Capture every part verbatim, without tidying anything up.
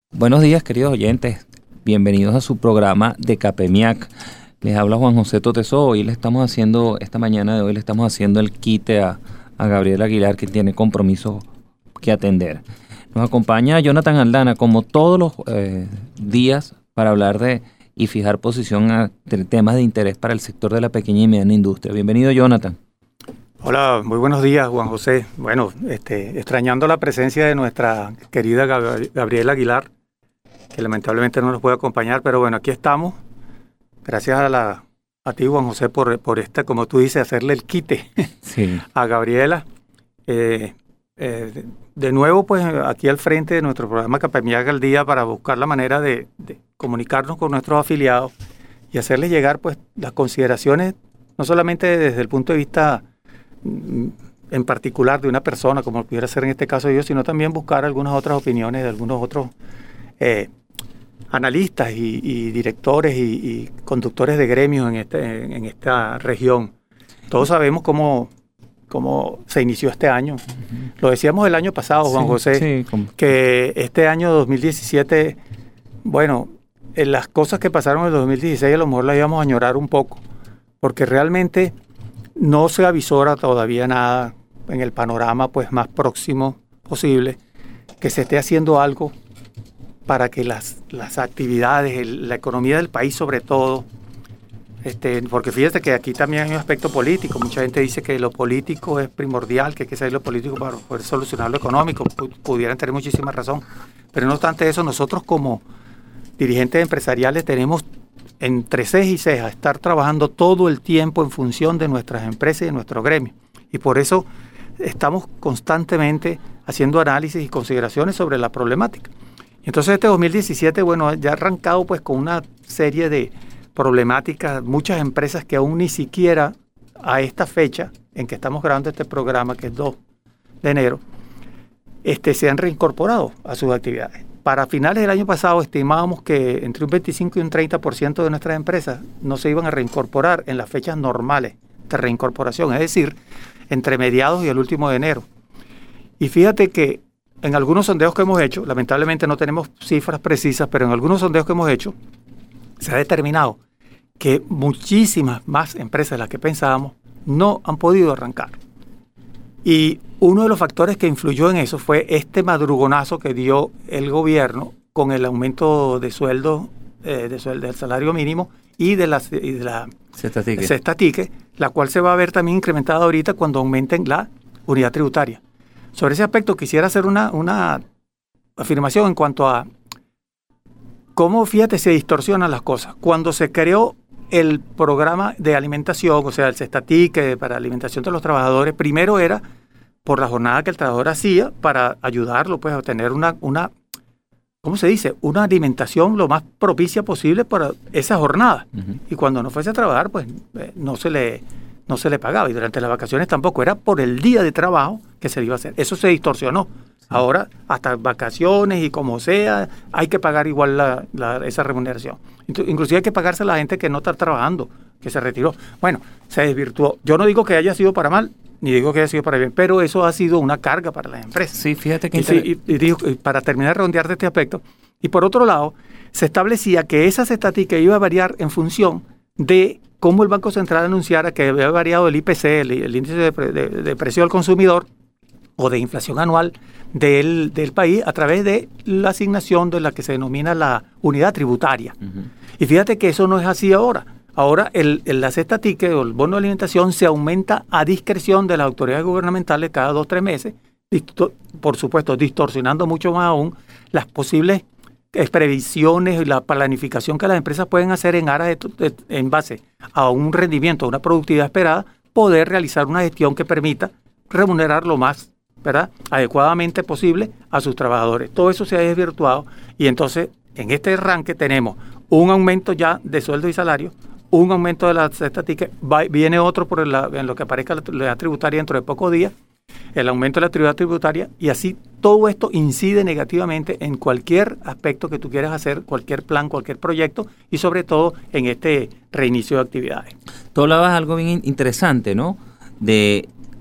Buenos días, queridos oyentes. Bienvenidos a su programa de CAPEMIAC. Les habla Juan José Totesó. Hoy le estamos haciendo, esta mañana de hoy le estamos haciendo el quite a, a Gabriel Aguilar, que tiene compromisos que atender. Nos acompaña Jonathan Aldana, como todos los eh, días, para hablar de y fijar posición a temas de interés para el sector de la pequeña y mediana industria. Bienvenido, Jonathan. Hola, muy buenos días, Juan José. Bueno, este, extrañando la presencia de nuestra querida Gab- Gabriela Aguilar, que lamentablemente no nos puede acompañar, pero bueno, aquí estamos. Gracias a, la, a ti, Juan José, por, por esta, como tú dices, hacerle el quite sí. a Gabriela. Eh, eh, de nuevo, pues aquí al frente de nuestro programa CAPEMIAC al Día para buscar la manera de, de comunicarnos con nuestros afiliados y hacerles llegar pues las consideraciones, no solamente desde el punto de vista en particular de una persona, como pudiera ser en este caso yo, sino también buscar algunas otras opiniones de algunos otros eh, analistas y, y directores y, y conductores de gremios en, este, en esta región. Todos sabemos cómo, cómo se inició este año. Uh-huh. Lo decíamos el año pasado, Juan sí, José, sí, como... que este año dos mil diecisiete, bueno, en las cosas que pasaron en el dos mil dieciséis a lo mejor las íbamos a añorar un poco, porque realmente no se avisora todavía nada en el panorama pues más próximo posible que se esté haciendo algo para que las, las actividades, el, la economía del país sobre todo, este, porque fíjate que aquí también hay un aspecto político. Mucha gente dice que lo político es primordial, que hay que saber lo político para poder solucionar lo económico. Pudieran tener muchísima razón. Pero no obstante eso, nosotros como dirigentes empresariales tenemos entre ceja y ceja estar trabajando todo el tiempo en función de nuestras empresas y de nuestro gremio. Y por eso estamos constantemente haciendo análisis y consideraciones sobre la problemática. Entonces este dos mil diecisiete, bueno, ya ha arrancado pues con una serie de problemáticas, muchas empresas que aún ni siquiera a esta fecha en que estamos grabando este programa, que es dos de enero, este, se han reincorporado a sus actividades. Para finales del año pasado estimábamos que entre un veinticinco y un treinta por ciento de nuestras empresas no se iban a reincorporar en las fechas normales de reincorporación, es decir, entre mediados y el último de enero. Y fíjate que en algunos sondeos que hemos hecho, lamentablemente no tenemos cifras precisas, pero en algunos sondeos que hemos hecho, se ha determinado que muchísimas más empresas de las que pensábamos no han podido arrancar. Y uno de los factores que influyó en eso fue este madrugonazo que dio el gobierno con el aumento de sueldo, eh, de sueldo del salario mínimo y de la, y de la cesta ticket, la cual se va a ver también incrementada ahorita cuando aumenten la unidad tributaria. Sobre ese aspecto quisiera hacer una, una afirmación en cuanto a cómo, fíjate, se distorsionan las cosas. Cuando se creó el programa de alimentación, o sea, el cesta ticket para alimentación de los trabajadores, primero era por la jornada que el trabajador hacía para ayudarlo pues a tener una, una ¿cómo se dice? Una alimentación lo más propicia posible para esa jornada. Uh-huh. Y cuando no fuese a trabajar, pues eh, no se le no se le pagaba. Y durante las vacaciones tampoco, era por el día de trabajo que se le iba a hacer. Eso se distorsionó. Sí. Ahora, hasta vacaciones y como sea, hay que pagar igual la, la, esa remuneración. Inclusive hay que pagarse a la gente que no está trabajando, que se retiró. Bueno, se desvirtuó. Yo no digo que haya sido para mal, ni digo que haya sido para bien, pero eso ha sido una carga para las empresas. Sí, fíjate que... Y, inter... y, y, y digo, para terminar de redondear de este aspecto, y por otro lado, se establecía que esa cesta ticket iba a variar en función de cómo el Banco Central anunciara que había variado el I P C, el, el índice de, de, de precio al consumidor, o de inflación anual del, del país, a través de la asignación de la que se denomina la unidad tributaria. Uh-huh. Y fíjate que eso no es así ahora. Ahora el, el, la cesta ticket o el bono de alimentación se aumenta a discreción de las autoridades gubernamentales cada dos o tres meses, disto- por supuesto distorsionando mucho más aún las posibles previsiones y la planificación que las empresas pueden hacer en aras de, de, en base a un rendimiento, a una productividad esperada, poder realizar una gestión que permita remunerar lo más, ¿verdad?, adecuadamente posible a sus trabajadores. Todo eso se ha desvirtuado y entonces en este arranque tenemos un aumento ya de sueldo y salario, un aumento de la cesta ticket, va, viene otro por la, en lo que aparezca la, la tributaria dentro de pocos días, el aumento de la actividad tributaria, y así todo esto incide negativamente en cualquier aspecto que tú quieras hacer, cualquier plan, cualquier proyecto, y sobre todo en este reinicio de actividades. Tú hablabas algo bien interesante, ¿no? De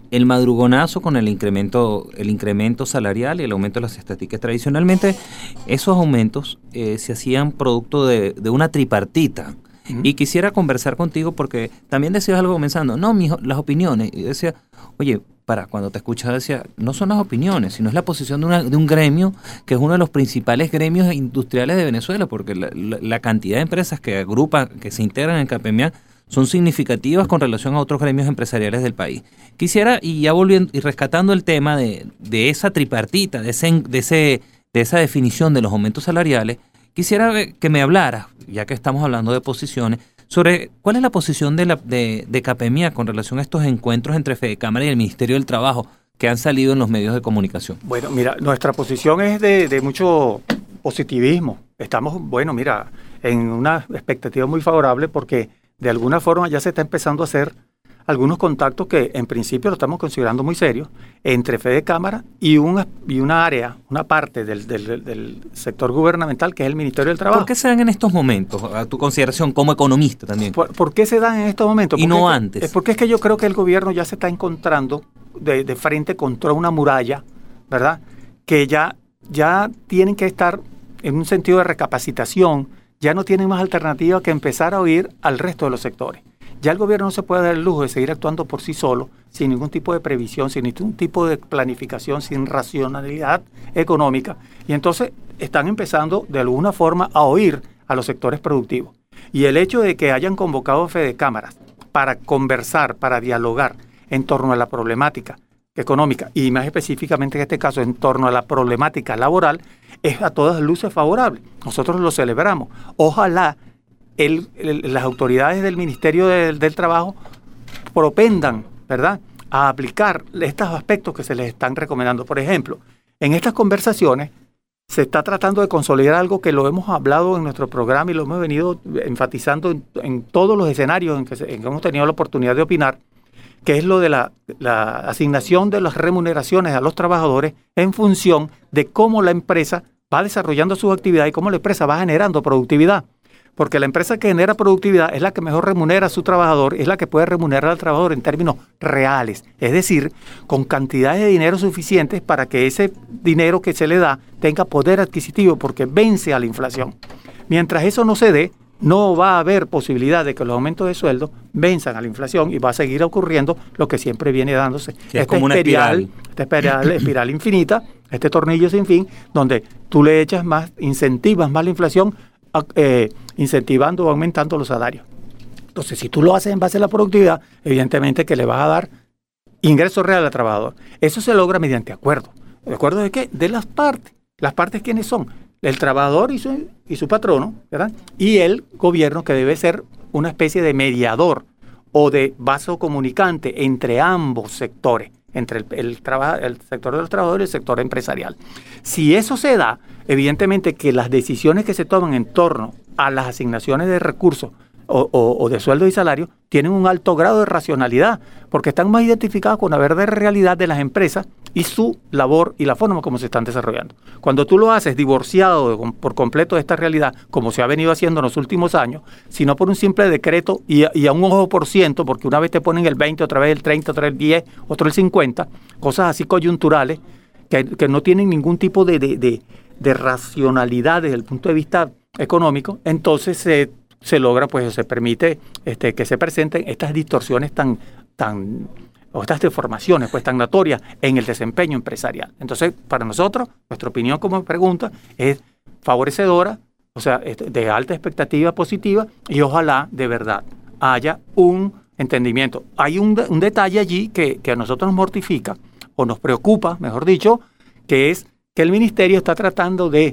el madrugonazo con el incremento, el incremento salarial y el aumento de las estadísticas. Tradicionalmente, esos aumentos eh, se hacían producto de, de una tripartita. Uh-huh. Y quisiera conversar contigo porque también decías algo comenzando, no, mijo, las opiniones. Y decía, oye, para, cuando te escuchaba decía, no son las opiniones, sino es la posición de, una, de un gremio que es uno de los principales gremios industriales de Venezuela, porque la, la, la cantidad de empresas que agrupan, que se integran en CAPEMIAC, son significativas con relación a otros gremios empresariales del país. Quisiera, y ya volviendo y rescatando el tema de, de esa tripartita, de, ese, de, ese, de esa definición de los aumentos salariales, quisiera que me hablaras, ya que estamos hablando de posiciones, sobre cuál es la posición de, la, de, de CAPEMIAC con relación a estos encuentros entre Fedecámara y el Ministerio del Trabajo que han salido en los medios de comunicación. Bueno, mira, nuestra posición es de, de mucho positivismo. Estamos, bueno, mira, en una expectativa muy favorable porque de alguna forma ya se está empezando a hacer algunos contactos que en principio lo estamos considerando muy serios entre Fedecámara y una, y una área, una parte del, del, del sector gubernamental que es el Ministerio del Trabajo. ¿Por qué se dan en estos momentos, a tu consideración como economista también? ¿Por, por qué se dan en estos momentos? Y no es antes. Que, es porque es que yo creo que el gobierno ya se está encontrando de, de frente contra una muralla, ¿verdad? Que ya, ya tienen que estar en un sentido de recapacitación. Ya no tienen más alternativa que empezar a oír al resto de los sectores. Ya el gobierno no se puede dar el lujo de seguir actuando por sí solo, sin ningún tipo de previsión, sin ningún tipo de planificación, sin racionalidad económica. Y entonces están empezando de alguna forma a oír a los sectores productivos. Y el hecho de que hayan convocado a Fedecámaras para conversar, para dialogar en torno a la problemática económica, y más específicamente en este caso en torno a la problemática laboral, es a todas luces favorable. Nosotros lo celebramos. Ojalá el, el, las autoridades del Ministerio de, del Trabajo propendan, ¿verdad?, a aplicar estos aspectos que se les están recomendando. Por ejemplo, en estas conversaciones se está tratando de consolidar algo que lo hemos hablado en nuestro programa y lo hemos venido enfatizando en, en todos los escenarios en que, se, en que hemos tenido la oportunidad de opinar, que es lo de la, la asignación de las remuneraciones a los trabajadores en función de cómo la empresa va desarrollando sus actividades y cómo la empresa va generando productividad. Porque la empresa que genera productividad es la que mejor remunera a su trabajador, es la que puede remunerar al trabajador en términos reales, es decir, con cantidades de dinero suficientes para que ese dinero que se le da tenga poder adquisitivo porque vence a la inflación. Mientras eso no se dé, no va a haber posibilidad de que los aumentos de sueldo venzan a la inflación y va a seguir ocurriendo lo que siempre viene dándose. Sí, es como una espiral. Esta espiral, espiral infinita, este tornillo sin fin, donde tú le echas más, incentivas más la inflación, eh, incentivando o aumentando los salarios. Entonces, si tú lo haces en base a la productividad, evidentemente que le vas a dar ingreso real al trabajador. Eso se logra mediante acuerdo. ¿De acuerdo de qué? De las partes. ¿Las partes quiénes son? El trabajador y su, y su patrono, ¿verdad? Y el gobierno, que debe ser una especie de mediador o de vaso comunicante entre ambos sectores, entre el, el, traba, el sector de los trabajadores y el sector empresarial. Si eso se da, evidentemente que las decisiones que se toman en torno a las asignaciones de recursos o, o, o de sueldos y salarios tienen un alto grado de racionalidad, porque están más identificados con la verdadera realidad de las empresas y su labor y la forma como se están desarrollando. Cuando tú lo haces divorciado de, por completo de esta realidad, como se ha venido haciendo en los últimos años, sino por un simple decreto y a, y a un ojo por ciento, porque una vez te ponen el veinte, otra vez el treinta, otra vez el diez, otro el cincuenta, cosas así coyunturales que, que no tienen ningún tipo de, de, de, de racionalidad desde el punto de vista económico, entonces se, se logra, pues se permite este, que se presenten estas distorsiones tan, tan o estas deformaciones pues tan notorias en el desempeño empresarial. Entonces, para nosotros, nuestra opinión como pregunta es favorecedora, o sea, de alta expectativa positiva, y ojalá de verdad haya un entendimiento. Hay un, un detalle allí que, que a nosotros nos mortifica, o nos preocupa, mejor dicho, que es que el ministerio está tratando de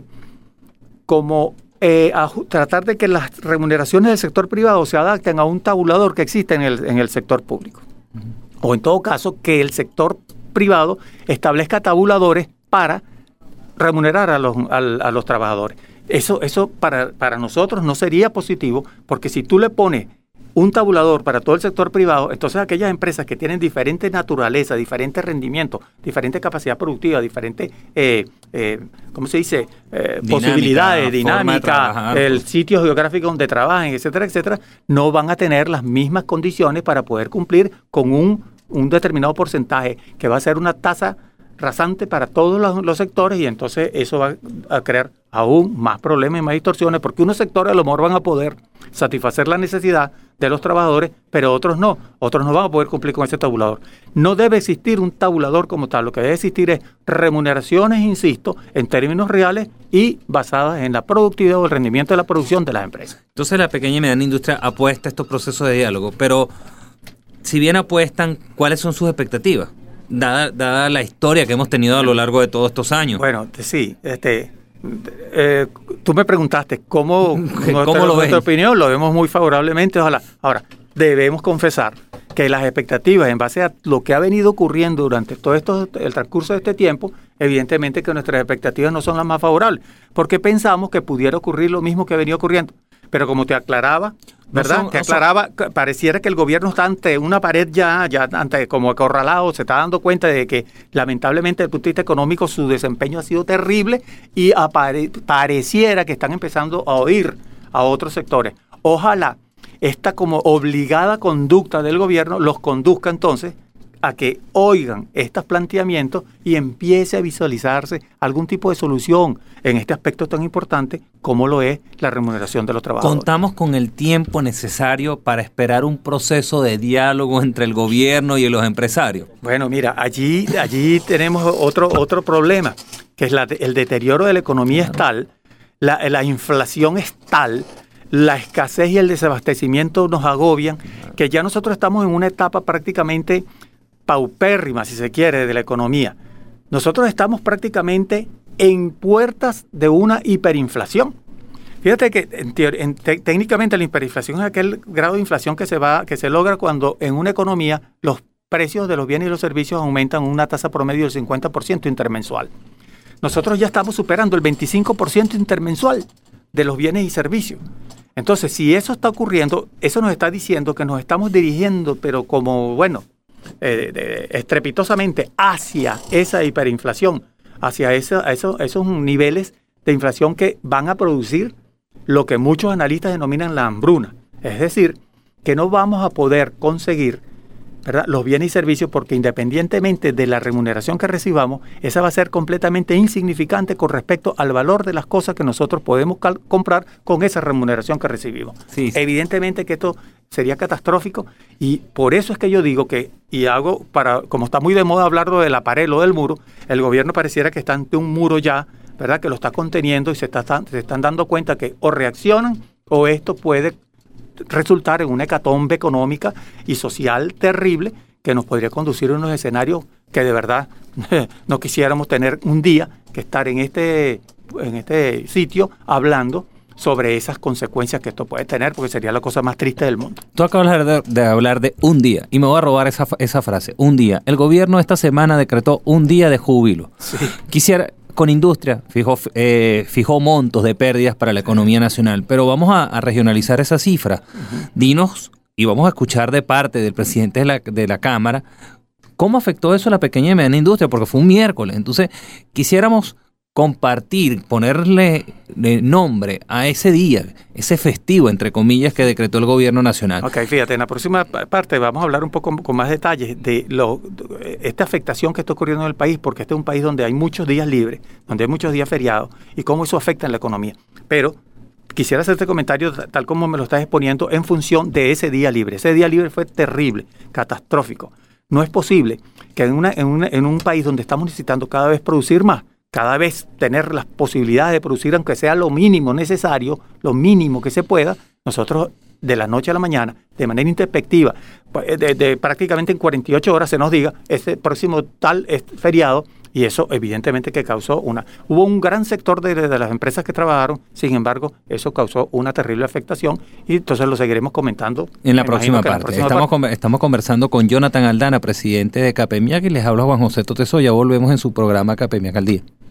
como eh, a, tratar de que las remuneraciones del sector privado se adapten a un tabulador que existe en el, en el sector público. Uh-huh. O en todo caso, que el sector privado establezca tabuladores para remunerar a los, a, a los trabajadores. Eso, eso para, para nosotros no sería positivo, porque si tú le pones un tabulador para todo el sector privado, entonces aquellas empresas que tienen diferente naturaleza, diferente rendimiento, diferente capacidad productiva, diferente, eh, eh, ¿cómo se dice? Eh, dinámica, posibilidades, dinámica, el sitio geográfico donde trabajan, etcétera, etcétera, no van a tener las mismas condiciones para poder cumplir con un un determinado porcentaje que va a ser una tasa rasante para todos los, los sectores, y entonces eso va a crear aún más problemas y más distorsiones, porque unos sectores a lo mejor van a poder satisfacer la necesidad de los trabajadores, pero otros no, otros no van a poder cumplir con ese tabulador. No debe existir un tabulador como tal, lo que debe existir es remuneraciones, insisto, en términos reales y basadas en la productividad o el rendimiento de la producción de las empresas. Entonces la pequeña y mediana industria apuesta a estos procesos de diálogo, pero si bien apuestan, ¿cuáles son sus expectativas? Dada, dada la historia que hemos tenido a lo largo de todos estos años. Bueno, sí, este, eh, tú me preguntaste cómo, ¿Cómo nuestra, lo nuestra opinión, lo vemos muy favorablemente, ojalá. Ahora, debemos confesar que las expectativas en base a lo que ha venido ocurriendo durante todo esto, el transcurso de este tiempo, evidentemente que nuestras expectativas no son las más favorables, porque pensamos que pudiera ocurrir lo mismo que ha venido ocurriendo. Pero como te aclaraba, ¿verdad? No son, te aclaraba, no son... pareciera que el gobierno está ante una pared ya, ya ante como acorralado, se está dando cuenta de que lamentablemente desde el punto de vista económico su desempeño ha sido terrible y apare, pareciera que están empezando a oír a otros sectores. Ojalá esta como obligada conducta del gobierno los conduzca entonces a que oigan estos planteamientos y empiece a visualizarse algún tipo de solución en este aspecto tan importante como lo es la remuneración de los trabajadores. ¿Contamos con el tiempo necesario para esperar un proceso de diálogo entre el gobierno y los empresarios? Bueno, mira, allí, allí tenemos otro, otro problema, que es la, el deterioro de la economía es tal, la, la inflación es tal, la escasez y el desabastecimiento nos agobian, que ya nosotros estamos en una etapa prácticamente paupérrima, si se quiere, de la economía. Nosotros estamos prácticamente en puertas de una hiperinflación. Fíjate que en teor- en te- técnicamente la hiperinflación es aquel grado de inflación que se va, que se logra cuando en una economía los precios de los bienes y los servicios aumentan una tasa promedio del cincuenta por ciento intermensual. Nosotros ya estamos superando el veinticinco por ciento intermensual de los bienes y servicios. Entonces, si eso está ocurriendo, eso nos está diciendo que nos estamos dirigiendo, pero como, bueno, Eh, de, estrepitosamente hacia esa hiperinflación, hacia esa, eso, esos niveles de inflación que van a producir lo que muchos analistas denominan la hambruna. Es decir, que no vamos a poder conseguir, ¿verdad?, los bienes y servicios porque independientemente de la remuneración que recibamos, esa va a ser completamente insignificante con respecto al valor de las cosas que nosotros podemos cal- comprar con esa remuneración que recibimos. Sí, sí. Evidentemente que esto sería catastrófico y por eso es que yo digo que, y hago para, como está muy de moda hablar de la pared o del muro, el gobierno pareciera que está ante un muro ya, ¿verdad?, que lo está conteniendo y se, está, se están dando cuenta que o reaccionan o esto puede resultar en una hecatombe económica y social terrible que nos podría conducir a unos escenarios que de verdad no quisiéramos tener un día que estar en este, en este sitio hablando sobre esas consecuencias que esto puede tener, porque sería la cosa más triste del mundo. Tú acabas de, de hablar de un día, y me voy a robar esa, esa frase, un día. El gobierno esta semana decretó un día de júbilo. Sí. Quisiera, con industria, fijó, eh, fijó montos de pérdidas para la economía nacional, pero vamos a, a regionalizar esa cifra. Uh-huh. Dinos, y vamos a escuchar de parte del presidente de la, de la Cámara, ¿cómo afectó eso a la pequeña y mediana industria? Porque fue un miércoles. Entonces, quisiéramos compartir, ponerle nombre a ese día, ese festivo, entre comillas, que decretó el gobierno nacional. Ok, fíjate, en la próxima parte vamos a hablar un poco con más detalles de lo, esta afectación que está ocurriendo en el país, porque este es un país donde hay muchos días libres, donde hay muchos días feriados, y cómo eso afecta en la economía. Pero quisiera hacer este comentario tal como me lo estás exponiendo en función de ese día libre. Ese día libre fue terrible, catastrófico. No es posible que en, una, en, una, en un país donde estamos necesitando cada vez producir más, cada vez tener las posibilidades de producir, aunque sea lo mínimo necesario, lo mínimo que se pueda, nosotros de la noche a la mañana, de manera introspectiva, de, de, prácticamente en cuarenta y ocho horas se nos diga, este próximo tal es feriado, y eso evidentemente que causó una... Hubo un gran sector de, de las empresas que trabajaron, sin embargo, eso causó una terrible afectación, y entonces lo seguiremos comentando. En la próxima parte. La próxima estamos, parte. Con, estamos conversando con Jonathan Aldana, presidente de CAPEMIAC, y les habla Juan José Toteso. Ya volvemos en su programa CAPEMIAC al Día.